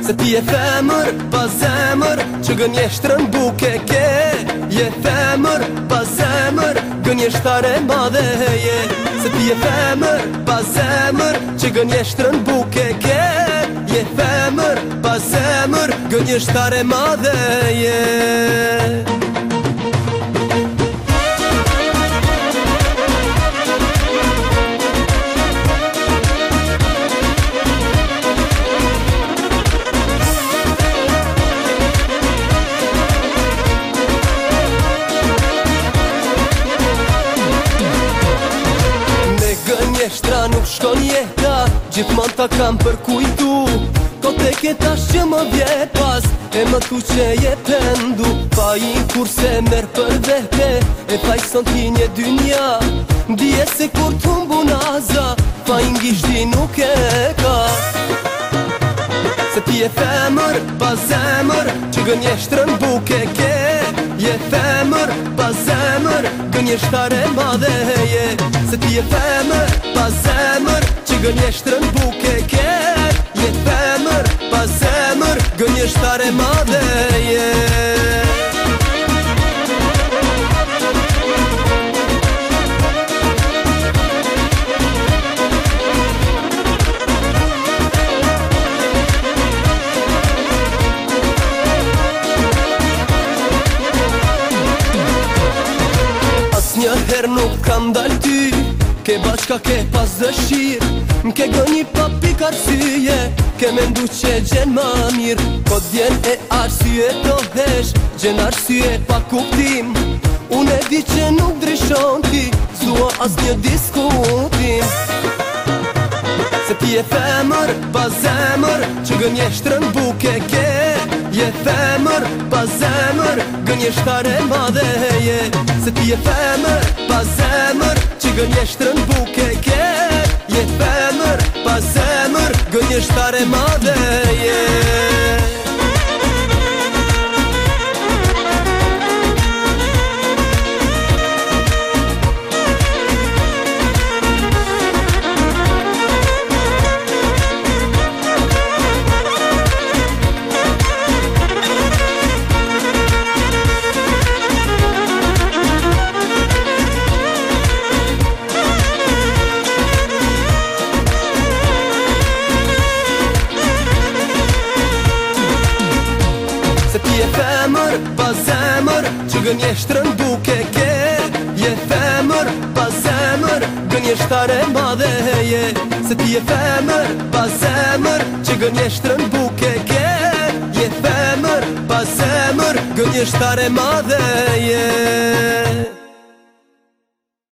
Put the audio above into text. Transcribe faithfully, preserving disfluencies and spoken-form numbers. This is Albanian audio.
Se ti e femër pa zemër, që gënjeshtrën buke ke. Je femër pa zemër, gënjeshtare madhe je. Se ti e femër pa zemër, që gënjeshtrën buke ke. Je femër pa zemër, gënjeshtare madhe je. Gënjeshtra nuk shkon jeta, gjithmon ta kam përkujtu. Kote ketash që më vje pas, e më tu që je pendu. Pa i kurse merë për vete, e pa i son ti një dynja. Dije se kur t'humbu naza, pa i ngishti nuk e ka. Se ti e femër pa zemër, që gënjeshtrën buke ke. Je femër pa zemër, gënjeshtare madhe je. Se ti e femër pa zemër, që gënjeshtrën buke ke. Je femër pa zemër, gënjeshtare madhe je. Njëherë nuk kam dal ty, ke bashka ke pas dëshirë. M'ke gënji pa pik arsye, ke mendu që gjen ma mirë. Po t'vjen e arsye do hesh, gjen arsye pa kuptim. Unë e di që nuk drishon ti, s'dua as një diskutim. Se ti e femër pa zemër, që gënjeshtrën buke ke. Je femër pa zemër, gënjeshtare madhe je. Se ti e femër pa zemër, që gënjeshtrën buke ke. Je femër pa zemër, gënjeshtare madhe je. Se ti e femër pa zemër, që gënjeshtrën buke ke. Je femër pa zemër, gënjeshtare madhe je. Se ti e femër pa zemër, që gënjeshtrën buke ke. Je femër pa zemër, gënjeshtare madhe je.